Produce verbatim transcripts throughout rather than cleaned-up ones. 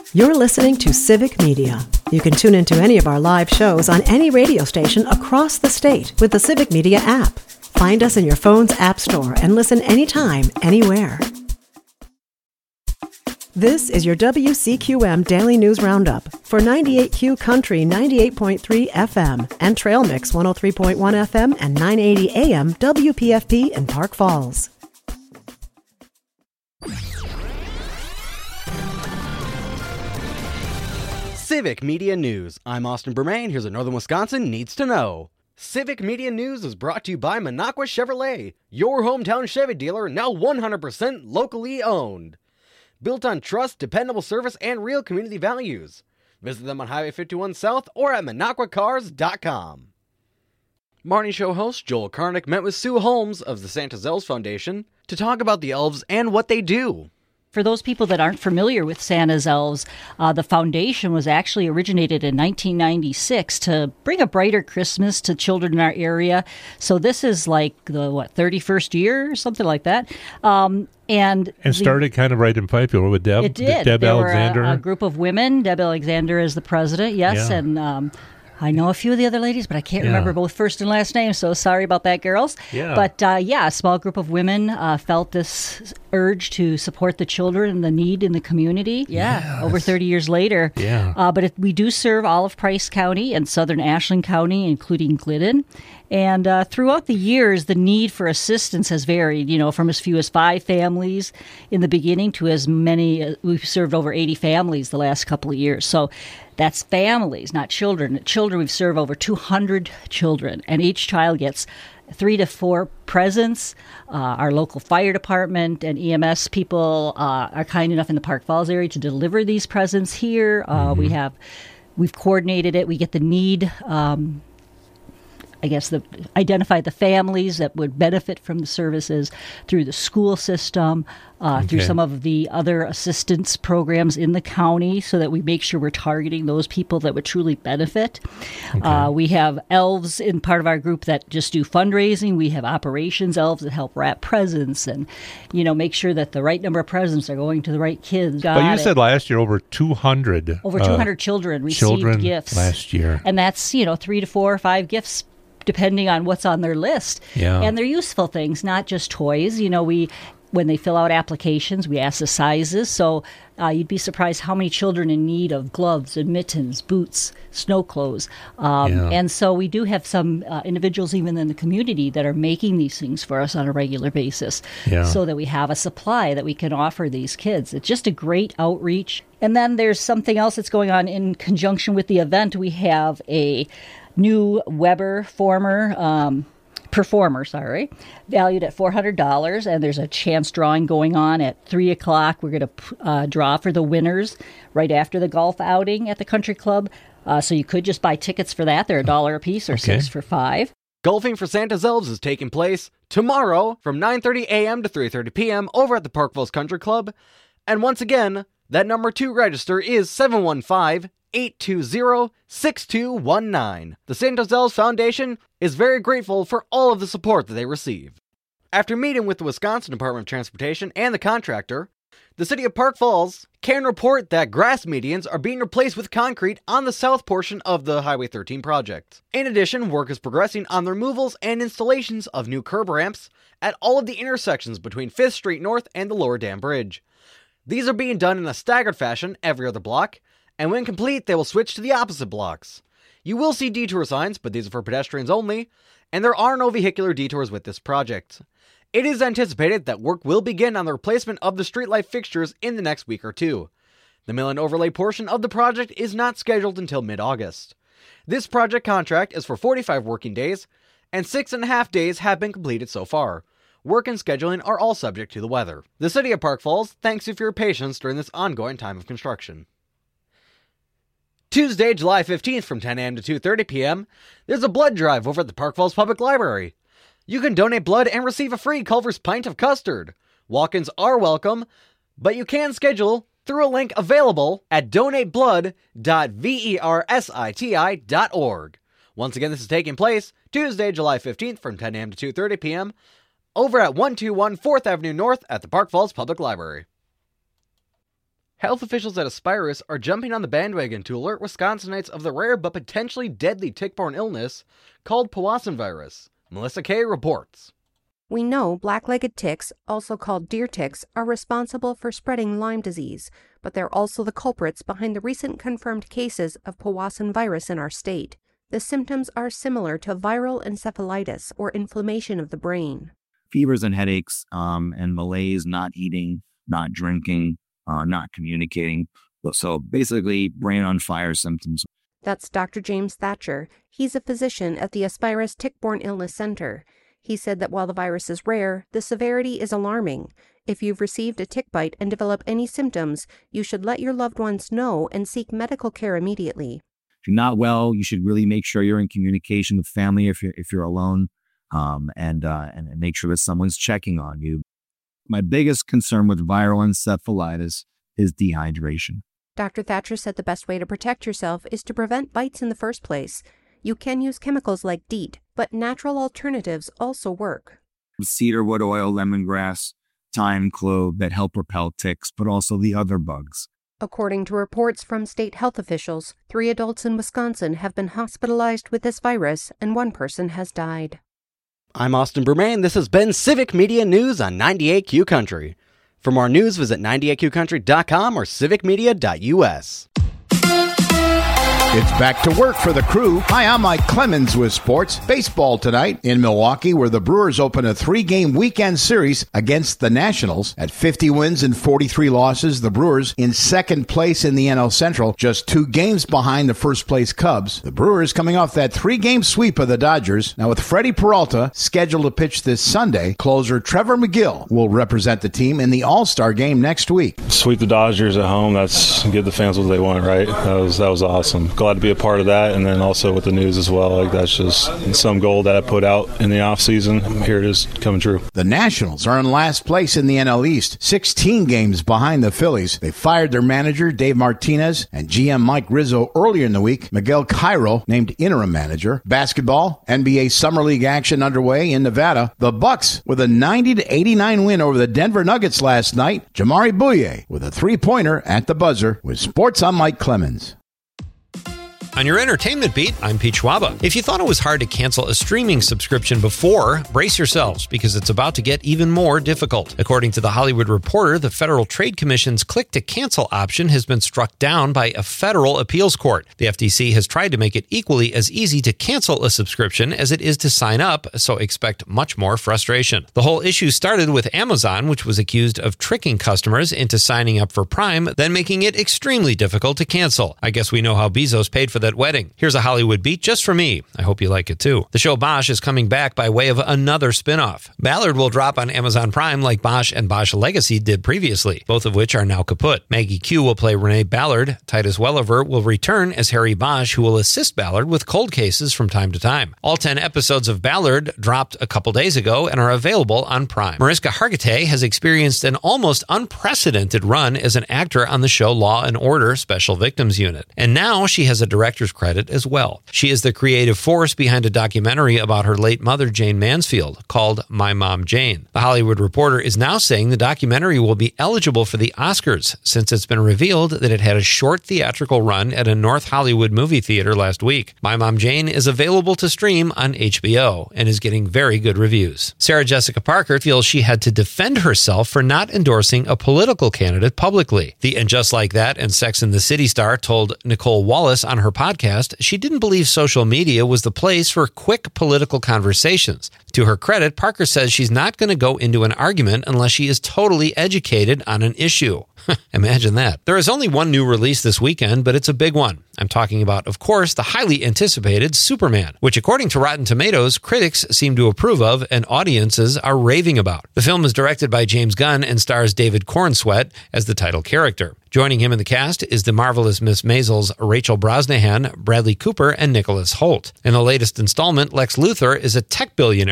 You're listening to Civic Media. You can tune into any of our live shows on any radio station across the state with the Civic Media app. Find us in your phone's app store and listen anytime, anywhere. This is your W C Q M Daily News Roundup for ninety-eight Q Country ninety-eight point three F M and Trail Mix one oh three point one F M and nine eighty A M W P F P in Park Falls. Civic Media News. I'm Austin Bermain. Here's what Northern Wisconsin needs to know. Civic Media News is brought to you by Minocqua Chevrolet, your hometown Chevy dealer, now one hundred percent locally owned. Built on trust, dependable service, and real community values. Visit them on Highway fifty-one South or at minocqua cars dot com. Marnie Show host Joel Karnick met with Sue Holmes of the Santa's Elves Foundation to talk about the elves and what they do. For those people that aren't familiar with Santa's Elves, uh, the foundation was actually originated in nineteen ninety-six to bring a brighter Christmas to children in our area. So this is like the, what, thirty-first year or something like that. Um, and and started the, kind of right in Pipefield with Deb. It did. Deb there Alexander. Were a, a group of women. Deb Alexander is the president, yes, yeah. and um, I know a few of the other ladies, but I can't yeah. remember both first and last names, so sorry about that, girls. Yeah. But, uh, yeah, a small group of women uh, felt this urge to support the children and the need in the community. Yeah, yes. Over thirty years later. Yeah. Uh, but it, we do serve all of Price County and southern Ashland County, including Glidden. And uh, throughout the years, the need for assistance has varied, you know, from as few as five families in the beginning to as many. Uh, we've served over eighty families the last couple of years. So that's families, not children. Children, we've served over two hundred children, and each child gets three to four presents. Uh, our local fire department and E M S people uh, are kind enough in the Park Falls area to deliver these presents here. Uh, mm-hmm. We have, we've coordinated it. We get the need. Um, I guess, the identify the families that would benefit from the services through the school system, uh, okay. through some of the other assistance programs in the county so that we make sure we're targeting those people that would truly benefit. Okay. Uh, we have elves in part of our group that just do fundraising. We have operations elves that help wrap presents and, you know, make sure that the right number of presents are going to the right kids. Got but you it. said last year over two hundred. Over two hundred uh, children received children gifts. Last year. And that's, you know, three to four or five gifts depending on what's on their list. Yeah. And they're useful things, not just toys. You know, we when they fill out applications, we ask the sizes. So uh, you'd be surprised how many children in need of gloves and mittens, boots, snow clothes. Um, yeah. And so we do have some uh, individuals even in the community that are making these things for us on a regular basis yeah. so that we have a supply that we can offer these kids. It's just a great outreach. And then there's something else that's going on in conjunction with the event. We have a new Weber former um, performer, sorry, valued at four hundred dollars, and there's a chance drawing going on at three o'clock. We're going to uh, draw for the winners right after the golf outing at the country club. Uh, so you could just buy tickets for that. They're a dollar a piece or okay. six for five. Golfing for Santa's Elves is taking place tomorrow from nine thirty a.m. to three thirty p.m. over at the Park Falls Country Club. And once again, that number to register is seven one five, eight two zero, six two one nine. The Santa's Elves Foundation is very grateful for all of the support that they receive. After meeting with the Wisconsin Department of Transportation and the contractor, the city of Park Falls can report that grass medians are being replaced with concrete on the south portion of the Highway thirteen project. In addition, work is progressing on the removals and installations of new curb ramps at all of the intersections between fifth Street North and the Lower Dam Bridge. These are being done in a staggered fashion every other block, and when complete, they will switch to the opposite blocks. You will see detour signs, but these are for pedestrians only, and there are no vehicular detours with this project. It is anticipated that work will begin on the replacement of the streetlight fixtures in the next week or two. The mill and overlay portion of the project is not scheduled until mid-August. This project contract is for forty-five working days, and six and a half days have been completed so far. Work and scheduling are all subject to the weather. The city of Park Falls thanks you for your patience during this ongoing time of construction. Tuesday, July fifteenth from ten a.m. to two thirty p.m., there's a blood drive over at the Park Falls Public Library. You can donate blood and receive a free Culver's pint of custard. Walk-ins are welcome, but you can schedule through a link available at donate blood dot verciti dot org. Once again, this is taking place Tuesday, July fifteenth from ten a.m. to two thirty p.m. over at one twenty-one fourth Avenue North at the Park Falls Public Library. Health officials at Aspirus are jumping on the bandwagon to alert Wisconsinites of the rare but potentially deadly tick-borne illness called Powassan virus. Melissa Kay reports. We know black-legged ticks, also called deer ticks, are responsible for spreading Lyme disease, but they're also the culprits behind the recent confirmed cases of Powassan virus in our state. The symptoms are similar to viral encephalitis or inflammation of the brain. Fevers and headaches, um, and malaise, not eating, not drinking, uh, not communicating. So basically, brain on fire symptoms. That's Doctor James Thatcher. He's a physician at the Aspirus Tick-Borne Illness Center. He said that while the virus is rare, the severity is alarming. If you've received a tick bite and develop any symptoms, you should let your loved ones know and seek medical care immediately. If you're not well, you should really make sure you're in communication with family if you're if you're alone, um, and, uh, and and make sure that someone's checking on you. My biggest concern with viral encephalitis is dehydration. Doctor Thatcher said the best way to protect yourself is to prevent bites in the first place. You can use chemicals like DEET, but natural alternatives also work. Cedarwood oil, lemongrass, thyme, clove that help repel ticks, but also the other bugs. According to reports from state health officials, three adults in Wisconsin have been hospitalized with this virus, and one person has died. I'm Austin Bermain. This has been Civic Media News on ninety-eight Q Country. For more news, visit ninety-eight q country dot com or civic media dot u s. It's back to work for the crew. Hi, I'm Mike Clemens with sports. Baseball tonight in Milwaukee, where the Brewers open a three-game weekend series against the Nationals. At fifty wins and forty-three losses, the Brewers in second place in the N L Central, just two games behind the first-place Cubs. The Brewers coming off that three-game sweep of the Dodgers. Now with Freddie Peralta scheduled to pitch this Sunday, closer Trevor McGill will represent the team in the All-Star game next week. Sweep the Dodgers at home. That's give the fans what they want, right? That was that was awesome. Glad to be a part of that, and then also with the news as well. Like that's just some goal that I put out in the off season. Here it is coming true. The Nationals are in last place in the N L East, sixteen games behind the Phillies. They fired their manager Dave Martinez and G M Mike Rizzo earlier in the week. Miguel Cairo named interim manager. Basketball, N B A Summer League action underway in Nevada. The Bucks with a ninety to eighty-nine win over the Denver Nuggets last night. Jamari Bouye with a three-pointer at the buzzer. With sports, I'm Mike Clemens. On your entertainment beat, I'm Pete Schwaba. If you thought it was hard to cancel a streaming subscription before, brace yourselves because it's about to get even more difficult. According to The Hollywood Reporter, the Federal Trade Commission's click-to-cancel option has been struck down by a federal appeals court. The F T C has tried to make it equally as easy to cancel a subscription as it is to sign up, so expect much more frustration. The whole issue started with Amazon, which was accused of tricking customers into signing up for Prime, then making it extremely difficult to cancel. I guess we know how Bezos paid for that wedding. Here's a Hollywood beat just for me. I hope you like it too. The show Bosch is coming back by way of another spinoff. Ballard will drop on Amazon Prime like Bosch and Bosch Legacy did previously, both of which are now kaput. Maggie Q will play Renee Ballard. Titus Welliver will return as Harry Bosch, who will assist Ballard with cold cases from time to time. All ten episodes of Ballard dropped a couple days ago and are available on Prime. Mariska Hargitay has experienced an almost unprecedented run as an actor on the show Law and Order Special Victims Unit. And now she has a director's credit as well. She is the creative force behind a documentary about her late mother, Jane Mansfield, called My Mom Jane. The Hollywood Reporter is now saying the documentary will be eligible for the Oscars since it's been revealed that it had a short theatrical run at a North Hollywood movie theater last week. My Mom Jane is available to stream on H B O and is getting very good reviews. Sarah Jessica Parker feels she had to defend herself for not endorsing a political candidate publicly. The And Just Like That and Sex and the City star told Nicole Wallace on her podcast she didn't believe social media was the place for quick political conversations. To her credit, Parker says she's not going to go into an argument unless she is totally educated on an issue. Imagine that. There is only one new release this weekend, but it's a big one. I'm talking about, of course, the highly anticipated Superman, which according to Rotten Tomatoes, critics seem to approve of and audiences are raving about. The film is directed by James Gunn and stars David Cornsweet as the title character. Joining him in the cast is the marvelous Miss Maisel's Rachel Brosnahan, Bradley Cooper, and Nicholas Hoult. In the latest installment, Lex Luthor is a tech billionaire.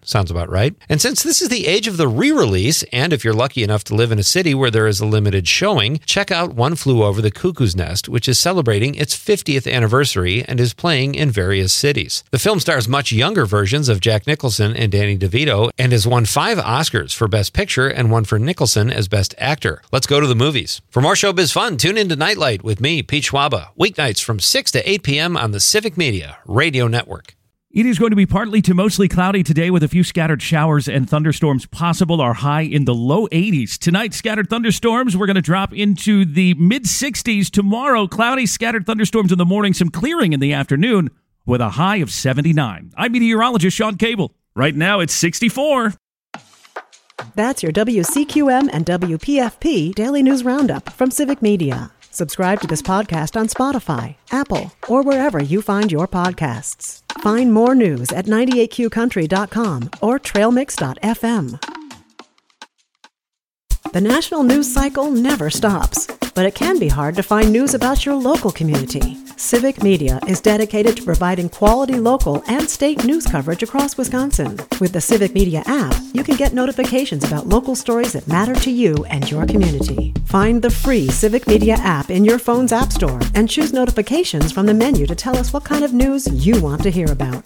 Sounds about right. And since this is the age of the re-release, and if you're lucky enough to live in a city where there is a limited showing, check out One Flew Over the Cuckoo's Nest, which is celebrating its fiftieth anniversary and is playing in various cities. The film stars much younger versions of Jack Nicholson and Danny DeVito and has won five Oscars for Best Picture and one for Nicholson as Best Actor. Let's go to the movies. For more showbiz fun, tune into Nightlight with me, Pete Schwaba, weeknights from six to eight p.m. on the Civic Media Radio Network. It is going to be partly to mostly cloudy today with a few scattered showers and thunderstorms possible. Our high in the low eighties. Tonight, scattered thunderstorms. We're going to drop into the mid sixties. Tomorrow, cloudy, scattered thunderstorms in the morning, some clearing in the afternoon with a high of seventy-nine. I'm meteorologist Sean Cable. Right now, it's sixty-four. That's your W C Q M and W P F P Daily News Roundup from Civic Media. Subscribe to this podcast on Spotify, Apple, or wherever you find your podcasts. Find more news at ninety-eight q country dot com or trail mix dot f m. The national news cycle never stops, but it can be hard to find news about your local community. Civic Media is dedicated to providing quality local and state news coverage across Wisconsin. With the Civic Media app, you can get notifications about local stories that matter to you and your community. Find the free Civic Media app in your phone's app store and choose notifications from the menu to tell us what kind of news you want to hear about.